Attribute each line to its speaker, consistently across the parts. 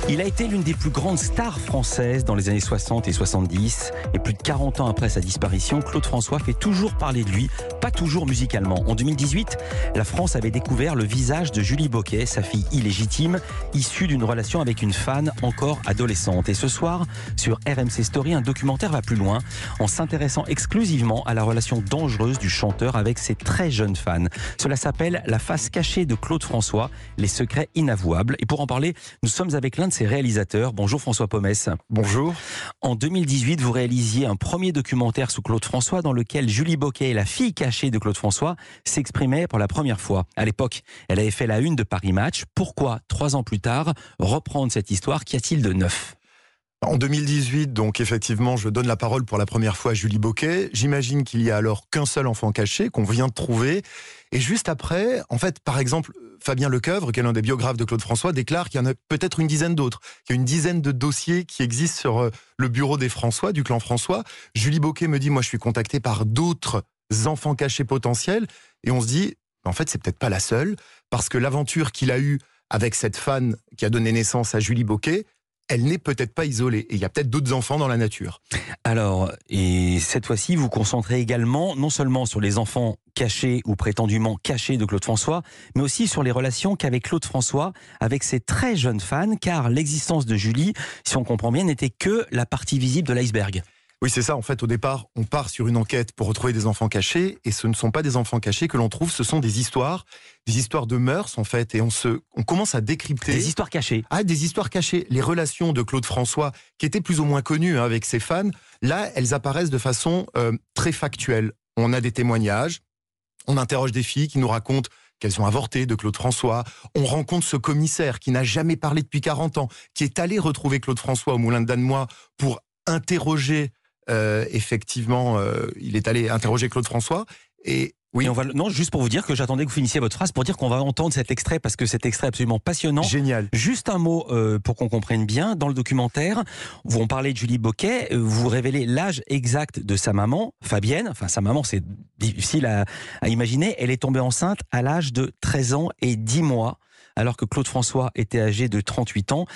Speaker 1: Il a été l'une des plus grandes stars françaises dans les années 60 et 70. Et plus de 40 ans après sa disparition, Claude François fait toujours parler de lui, pas toujours musicalement. En 2018, la France avait découvert le visage de Julie Boquet, sa fille illégitime, issue d'une relation avec une fan encore adolescente. Et ce soir, sur RMC Story, un documentaire va plus loin, en s'intéressant exclusivement à la relation dangereuse du chanteur avec ses très jeunes fans. Cela s'appelle La face cachée de Claude François, les secrets inavouables. Et pour en parler, nous sommes avec l'un de ses réalisateurs. Bonjour François Pomès.
Speaker 2: Bonjour.
Speaker 1: En 2018, vous réalisiez un premier documentaire sous Claude François dans lequel Julie Boquet, la fille cachée de Claude François, s'exprimait pour la première fois. À l'époque, elle avait fait la une de Paris Match. Pourquoi, 3 ans plus tard, reprendre cette histoire? Qu'y a-t-il de neuf?
Speaker 2: En 2018, donc effectivement, je donne la parole pour la première fois à Julie Boquet. J'imagine qu'il y a alors qu'un seul enfant caché qu'on vient de trouver. Et juste après, en fait, par exemple, Fabien Lecoeuvre, qui est l'un des biographes de Claude François, déclare qu'il y en a peut-être une dizaine d'autres, qu'il y a une dizaine de dossiers qui existent sur le bureau des François, du clan François. Julie Boquet me dit, moi je suis contacté par d'autres enfants cachés potentiels. Et on se dit, en fait, c'est peut-être pas la seule, parce que l'aventure qu'il a eue avec cette fan qui a donné naissance à Julie Boquet, elle n'est peut-être pas isolée. Et il y a peut-être d'autres enfants dans la nature.
Speaker 1: Alors, et cette fois-ci, vous concentrez également non seulement sur les enfants cachés ou prétendument cachés de Claude François, mais aussi sur les relations qu'avait Claude François avec ses très jeunes fans, car l'existence de Julie, si on comprend bien, n'était que la partie visible de l'iceberg.
Speaker 2: Oui, c'est ça. En fait, au départ, on part sur une enquête pour retrouver des enfants cachés, et ce ne sont pas des enfants cachés que l'on trouve, ce sont des histoires de mœurs, en fait, et on commence à décrypter...
Speaker 1: Des histoires cachées.
Speaker 2: Ah, des histoires cachées. Les relations de Claude François, qui étaient plus ou moins connues avec ses fans, là, elles apparaissent de façon très factuelle. On a des témoignages, on interroge des filles qui nous racontent qu'elles ont avorté de Claude François. On rencontre ce commissaire qui n'a jamais parlé depuis 40 ans, qui est allé retrouver Claude François au Moulin de Danemois pour interroger... effectivement, il est allé interroger Claude François. Et oui.
Speaker 1: Non, juste pour vous dire que j'attendais que vous finissiez votre phrase pour dire qu'on va entendre cet extrait parce que cet extrait est absolument passionnant.
Speaker 2: Génial.
Speaker 1: Juste un mot pour qu'on comprenne bien. Dans le documentaire, on parlait de Julie Boquet, vous révélez l'âge exact de sa maman, Fabienne. Enfin, sa maman, c'est difficile à imaginer. Elle est tombée enceinte à l'âge de 13 ans et 10 mois. Alors que Claude François était âgé de 38 ans.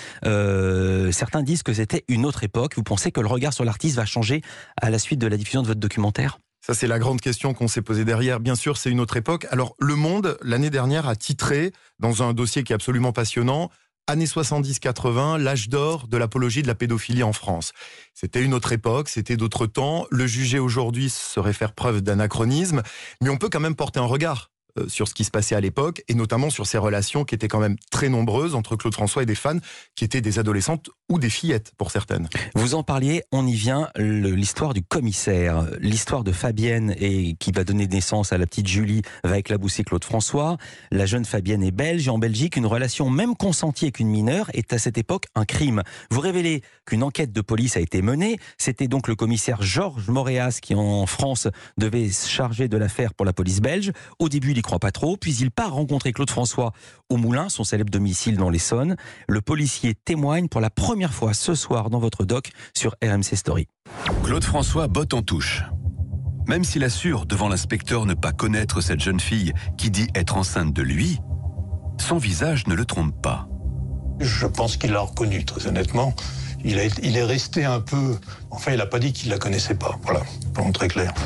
Speaker 1: Certains disent que c'était une autre époque. Vous pensez que le regard sur l'artiste va changer à la suite de la diffusion de votre documentaire ?
Speaker 2: Ça, c'est la grande question qu'on s'est posée derrière. Bien sûr, c'est une autre époque. Alors, Le Monde, l'année dernière, a titré, dans un dossier qui est absolument passionnant, années 70-80, l'âge d'or de l'apologie de la pédophilie en France. C'était une autre époque, c'était d'autres temps. Le juger aujourd'hui serait faire preuve d'anachronisme, mais on peut quand même porter un regard sur ce qui se passait à l'époque, et notamment sur ces relations qui étaient quand même très nombreuses entre Claude François et des fans qui étaient des adolescentes ou des fillettes pour certaines.
Speaker 1: Vous en parliez, on y vient, l'histoire du commissaire, l'histoire de Fabienne et qui va donner naissance à la petite Julie va éclabousser Claude François. La jeune Fabienne est belge et en Belgique, une relation même consentie avec une mineure est à cette époque un crime. Vous révélez qu'une enquête de police a été menée, c'était donc le commissaire Georges Moréas qui en France devait se charger de l'affaire pour la police belge. Au début, il y croit pas trop, puis il part rencontrer Claude François au Moulin, son célèbre domicile dans l'Essonne. Le policier témoigne pour la première fois ce soir dans votre doc sur RMC Story.
Speaker 3: Claude François botte en touche. Même s'il assure devant l'inspecteur ne pas connaître cette jeune fille qui dit être enceinte de lui, son visage ne le trompe pas.
Speaker 4: Je pense qu'il l'a reconnu, très honnêtement. Il est resté un peu... Enfin, il n'a pas dit qu'il ne la connaissait pas. Voilà, pour être très clair.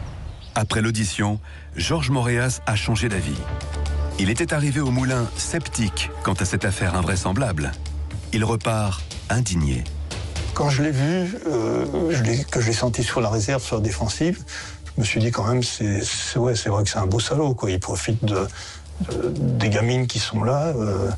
Speaker 3: Après l'audition, Georges Moréas a changé d'avis. Il était arrivé au Moulin sceptique quant à cette affaire invraisemblable. Il repart indigné.
Speaker 4: Quand je l'ai vu, que je l'ai senti sur la réserve, sur la défensive, je me suis dit quand même, c'est vrai que c'est un beau salaud, quoi. Il profite des gamines qui sont là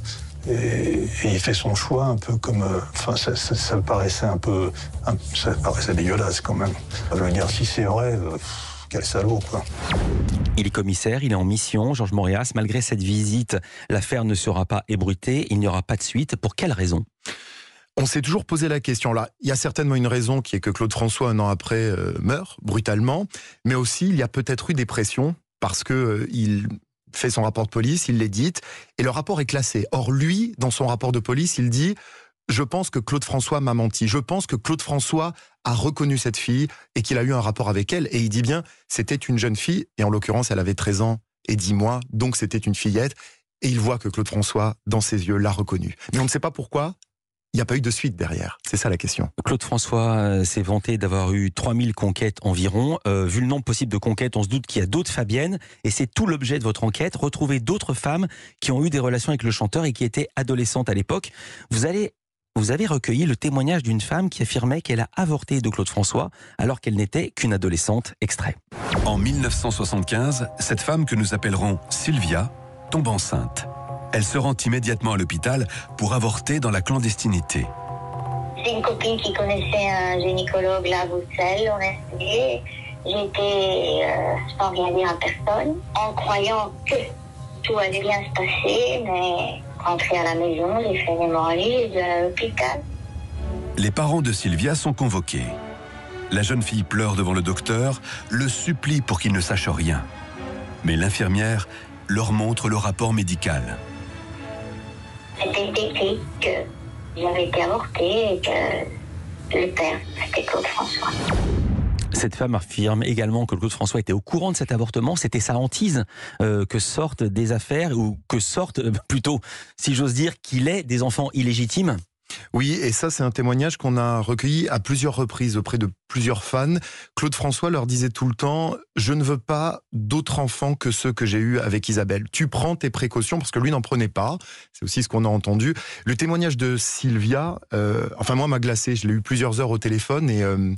Speaker 4: et il fait son choix un peu comme... ça me paraissait ça paraissait dégueulasse quand même. Je veux dire, si c'est vrai... Quel salaud, quoi.
Speaker 1: Il est commissaire, il est en mission, Georges Moréas. Malgré cette visite, l'affaire ne sera pas ébruitée, il n'y aura pas de suite. Pour quelle raison ?
Speaker 2: On s'est toujours posé la question. Là, il y a certainement une raison qui est que Claude François, un an après, meurt brutalement. Mais aussi, il y a peut-être eu des pressions parce qu'il fait son rapport de police, il l'édite, et le rapport est classé. Or, lui, dans son rapport de police, il dit... Je pense que Claude François m'a menti. Je pense que Claude François a reconnu cette fille et qu'il a eu un rapport avec elle. Et il dit bien, c'était une jeune fille, et en l'occurrence, elle avait 13 ans et 10 mois, donc c'était une fillette. Et il voit que Claude François, dans ses yeux, l'a reconnue. Mais on ne sait pas pourquoi il n'y a pas eu de suite derrière. C'est ça la question.
Speaker 1: Claude François s'est vanté d'avoir eu 3000 conquêtes environ. Vu le nombre possible de conquêtes, on se doute qu'il y a d'autres Fabiennes. Et c'est tout l'objet de votre enquête. Retrouver d'autres femmes qui ont eu des relations avec le chanteur et qui étaient adolescentes à l'époque. Vous avez recueilli le témoignage d'une femme qui affirmait qu'elle a avorté de Claude François alors qu'elle n'était qu'une adolescente. Extrait.
Speaker 3: En 1975, cette femme que nous appellerons Sylvia tombe enceinte. Elle se rend immédiatement à l'hôpital pour avorter dans la clandestinité.
Speaker 5: C'est une copine qui connaissait un gynécologue là à Bruxelles. On est essayé. J'étais sans rien dire à personne, en croyant que tout allait bien se passer, mais rentrée à la maison, j'ai fait une hémorragie à l'hôpital.
Speaker 3: Les parents de Sylvia sont convoqués. La jeune fille pleure devant le docteur, le supplie pour qu'il ne sache rien. Mais l'infirmière leur montre le rapport médical.
Speaker 5: C'était écrit que j'avais été avortée et que le père, c'était Claude François.
Speaker 1: Cette femme affirme également que Claude François était au courant de cet avortement. C'était sa hantise que sortent des affaires, ou que sortent plutôt, si j'ose dire, qu'il ait des enfants illégitimes.
Speaker 2: Oui, et ça, c'est un témoignage qu'on a recueilli à plusieurs reprises auprès de plusieurs fans. Claude François leur disait tout le temps « Je ne veux pas d'autres enfants que ceux que j'ai eus avec Isabelle. Tu prends tes précautions », parce que lui n'en prenait pas. C'est aussi ce qu'on a entendu. Le témoignage de Sylvia, moi, m'a glacé. Je l'ai eu plusieurs heures au téléphone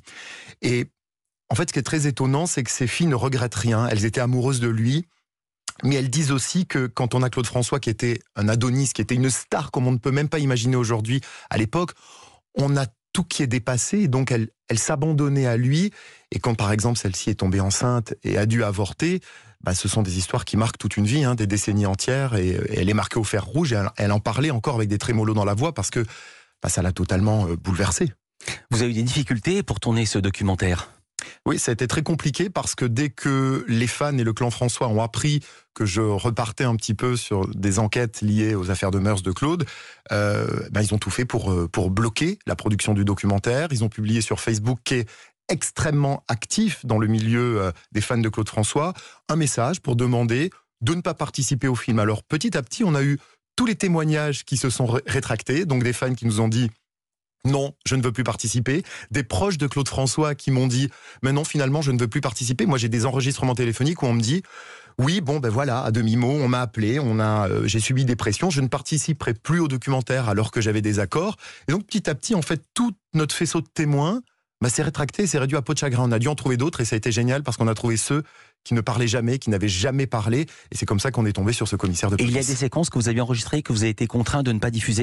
Speaker 2: et en fait, ce qui est très étonnant, c'est que ces filles ne regrettent rien. Elles étaient amoureuses de lui. Mais elles disent aussi que quand on a Claude François qui était un Adonis, qui était une star comme on ne peut même pas imaginer aujourd'hui, à l'époque, on a tout qui est dépassé, et donc elles s'abandonnaient à lui. Et quand par exemple celle-ci est tombée enceinte et a dû avorter, ce sont des histoires qui marquent toute une vie, des décennies entières, et elle est marquée au fer rouge, et elle en parlait encore avec des trémolos dans la voix, parce que ça l'a totalement bouleversée.
Speaker 1: Vous avez eu des difficultés pour tourner ce documentaire ?
Speaker 2: Oui, ça a été très compliqué parce que dès que les fans et le clan François ont appris que je repartais un petit peu sur des enquêtes liées aux affaires de mœurs de Claude, ils ont tout fait pour bloquer la production du documentaire. Ils ont publié sur Facebook, qui est extrêmement actif dans le milieu des fans de Claude François, un message pour demander de ne pas participer au film. Alors petit à petit, on a eu tous les témoignages qui se sont rétractés, donc des fans qui nous ont dit non, je ne veux plus participer. Des proches de Claude François qui m'ont dit mais non, finalement, je ne veux plus participer. Moi, j'ai des enregistrements téléphoniques où on me dit oui, voilà, à demi-mot, on m'a appelé, j'ai subi des pressions, je ne participerai plus au documentaire alors que j'avais des accords. Et donc, petit à petit, en fait, tout notre faisceau de témoins s'est rétracté, s'est réduit à peau de chagrin. On a dû en trouver d'autres et ça a été génial parce qu'on a trouvé ceux qui ne parlaient jamais, qui n'avaient jamais parlé. Et c'est comme ça qu'on est tombé sur ce commissaire de police.
Speaker 1: Et il y a des séquences que vous aviez enregistrées, que vous avez été contraint de ne pas diffuser ?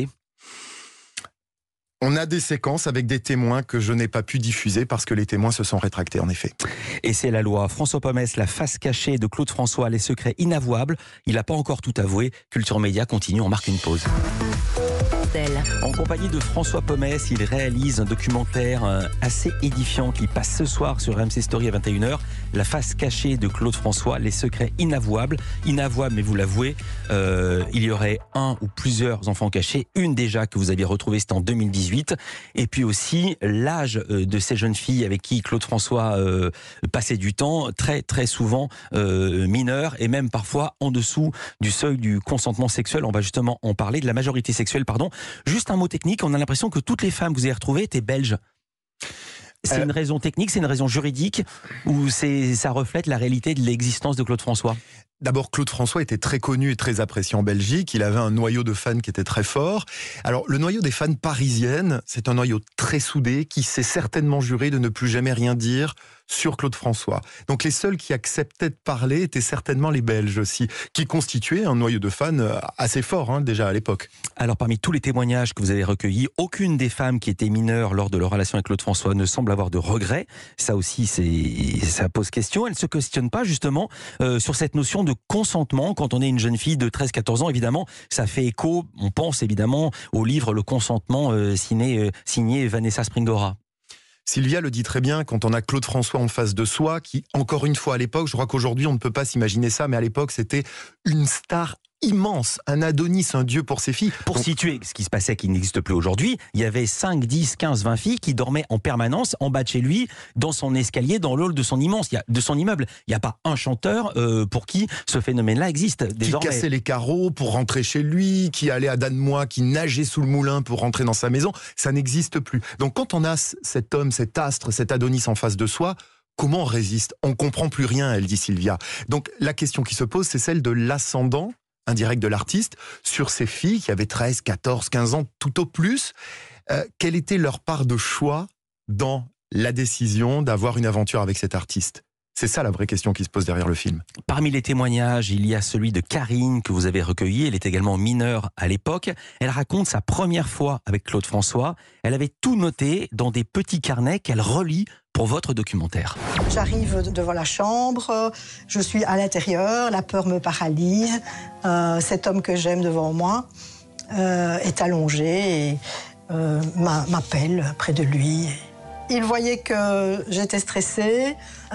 Speaker 2: On a des séquences avec des témoins que je n'ai pas pu diffuser parce que les témoins se sont rétractés, en effet.
Speaker 1: Et c'est la loi. François Pomès, la face cachée de Claude François, les secrets inavouables. Il n'a pas encore tout avoué. Culture Média continue, on marque une pause. En compagnie de François Pomès, il réalise un documentaire assez édifiant qui passe ce soir sur RMC Story à 21h. La face cachée de Claude François, les secrets inavouables. Inavouables, mais vous l'avouez, il y aurait un ou plusieurs enfants cachés. Une déjà que vous aviez retrouvée, c'était en 2018. Et puis aussi l'âge de ces jeunes filles avec qui Claude François passait du temps, très très souvent mineures, et même parfois en dessous du seuil du consentement sexuel. On va justement en parler, de la majorité sexuelle, pardon. Juste un mot technique, on a l'impression que toutes les femmes que vous avez retrouvées étaient belges. C'est une raison technique, c'est une raison juridique, ou ça reflète la réalité de l'existence de Claude François ?
Speaker 2: D'abord, Claude François était très connu et très apprécié en Belgique. Il avait un noyau de fans qui était très fort. Alors, le noyau des fans parisiennes, c'est un noyau très soudé qui s'est certainement juré de ne plus jamais rien dire sur Claude François. Donc, les seuls qui acceptaient de parler étaient certainement les Belges aussi, qui constituaient un noyau de fans assez fort, déjà à l'époque.
Speaker 1: Alors, parmi tous les témoignages que vous avez recueillis, aucune des femmes qui étaient mineures lors de leur relation avec Claude François ne semble avoir de regrets. Ça aussi, ça pose question. Elle ne se questionne pas justement sur cette notion de consentement quand on est une jeune fille de 13-14 ans. Évidemment, ça fait écho, on pense évidemment au livre Le Consentement signé Vanessa Springora.
Speaker 2: Sylvia le dit très bien, quand on a Claude François en face de soi, qui, encore une fois à l'époque, je crois qu'aujourd'hui on ne peut pas s'imaginer ça, mais à l'époque c'était une star immense, un Adonis, un dieu pour ses filles.
Speaker 1: Pour situer ce qui se passait, qui n'existe plus aujourd'hui, il y avait 5, 10, 15, 20 filles qui dormaient en permanence en bas de chez lui, dans son escalier, dans l'hall de son immeuble. Il n'y a pas un chanteur pour qui ce phénomène-là existe désormais.
Speaker 2: Qui cassait les carreaux pour rentrer chez lui, qui allait à Danemois, qui nageait sous le moulin pour rentrer dans sa maison. Ça n'existe plus. Donc quand on a cet homme, cet astre, cet Adonis en face de soi, comment on résiste ? On ne comprend plus rien, elle dit Sylvia. Donc la question qui se pose, c'est celle de l'ascendant indirect de l'artiste sur ces filles qui avaient 13, 14, 15 ans tout au plus. Quelle était leur part de choix dans la décision d'avoir une aventure avec cet artiste ? C'est ça la vraie question qui se pose derrière le film.
Speaker 1: Parmi les témoignages, il y a celui de Karine que vous avez recueilli. Elle est également mineure à l'époque. Elle raconte sa première fois avec Claude François. Elle avait tout noté dans des petits carnets qu'elle relit pour votre documentaire.
Speaker 6: J'arrive devant la chambre, je suis à l'intérieur, la peur me paralyse. Cet homme que j'aime devant moi est allongé et m'appelle près de lui. Il voyait que j'étais stressée.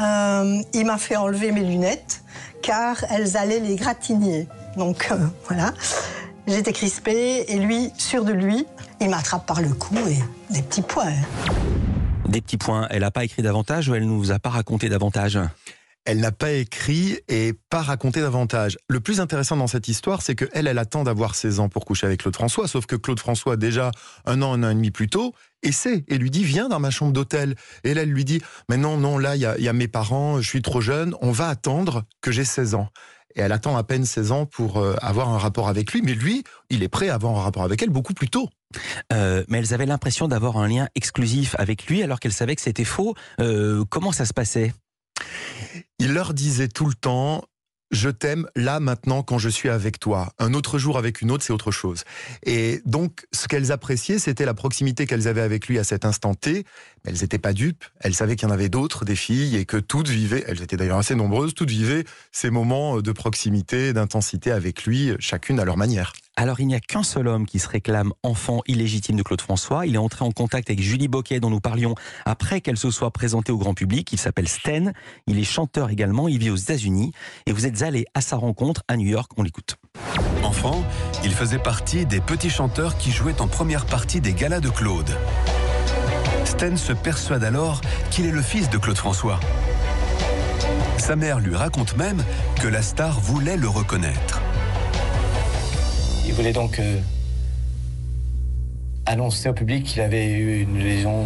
Speaker 6: Il m'a fait enlever mes lunettes car elles allaient les gratigner. Donc voilà, j'étais crispée et lui, sûr de lui, il m'attrape par le cou et des petits points.
Speaker 1: Des petits points. Elle n'a pas écrit davantage ou elle ne nous a pas raconté davantage ?
Speaker 2: Elle n'a pas écrit et pas raconté davantage. Le plus intéressant dans cette histoire, c'est qu'elle attend d'avoir 16 ans pour coucher avec Claude François, sauf que Claude François, déjà un an et demi plus tôt, essaie et lui dit « Viens dans ma chambre d'hôtel ». Et là, elle lui dit « Mais non, là, il y a mes parents, je suis trop jeune, on va attendre que j'ai 16 ans ». Et elle attend à peine 16 ans pour avoir un rapport avec lui, mais lui, il est prêt à avoir un rapport avec elle beaucoup plus tôt.
Speaker 1: Mais elles avaient l'impression d'avoir un lien exclusif avec lui alors qu'elles savaient que c'était faux. Comment ça se passait ?
Speaker 2: Il leur disait tout le temps « Je t'aime là, maintenant, quand je suis avec toi. Un autre jour avec une autre, c'est autre chose. » Et donc, ce qu'elles appréciaient, c'était la proximité qu'elles avaient avec lui à cet instant T. Mais elles n'étaient pas dupes. Elles savaient qu'il y en avait d'autres, des filles, et que toutes vivaient, elles étaient d'ailleurs assez nombreuses, toutes vivaient ces moments de proximité, d'intensité avec lui, chacune à leur manière.
Speaker 1: Alors, il n'y a qu'un seul homme qui se réclame enfant illégitime de Claude François. Il est entré en contact avec Julie Boquet, dont nous parlions après qu'elle se soit présentée au grand public. Il s'appelle Sten. Il est chanteur également. Il vit aux États-Unis. Et vous êtes allé à sa rencontre à New York. On l'écoute.
Speaker 3: Enfant, il faisait partie des petits chanteurs qui jouaient en première partie des galas de Claude. Sten se persuade alors qu'il est le fils de Claude François. Sa mère lui raconte même que la star voulait le reconnaître.
Speaker 7: Il voulait donc annoncer au public qu'il avait eu une lésion,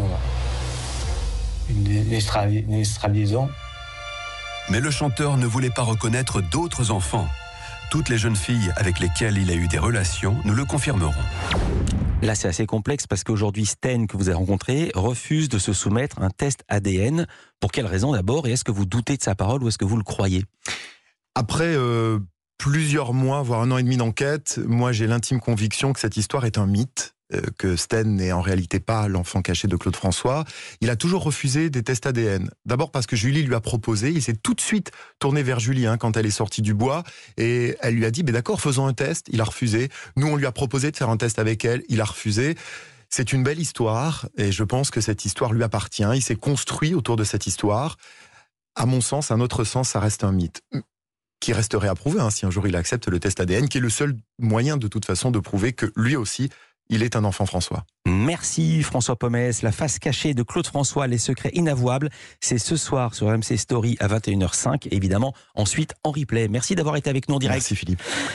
Speaker 7: une estraliaison.
Speaker 3: Mais le chanteur ne voulait pas reconnaître d'autres enfants. Toutes les jeunes filles avec lesquelles il a eu des relations nous le confirmeront.
Speaker 1: Là, c'est assez complexe parce qu'aujourd'hui, Sten, que vous avez rencontré, refuse de se soumettre à un test ADN. Pour quelle raison d'abord ? Et est-ce que vous doutez de sa parole ou est-ce que vous le croyez ?
Speaker 2: Après plusieurs mois, voire un an et demi d'enquête, moi j'ai l'intime conviction que cette histoire est un mythe, que Sten n'est en réalité pas l'enfant caché de Claude François. Il a toujours refusé des tests ADN. D'abord parce que Julie lui a proposé, il s'est tout de suite tourné vers Julie quand elle est sortie du bois, et elle lui a dit d'accord, faisons un test. Il a refusé. Nous, on lui a proposé de faire un test avec elle, il a refusé. C'est une belle histoire, et je pense que cette histoire lui appartient. Il s'est construit autour de cette histoire. À mon sens, à notre sens, ça reste un mythe qui resterait à prouver si un jour il accepte le test ADN, qui est le seul moyen de toute façon de prouver que lui aussi, il est un enfant François.
Speaker 1: Merci François Pomès. La face cachée de Claude François, les secrets inavouables, c'est ce soir sur RMC Story à 21h05, évidemment ensuite en replay. Merci d'avoir été avec nous en direct.
Speaker 2: Merci Philippe.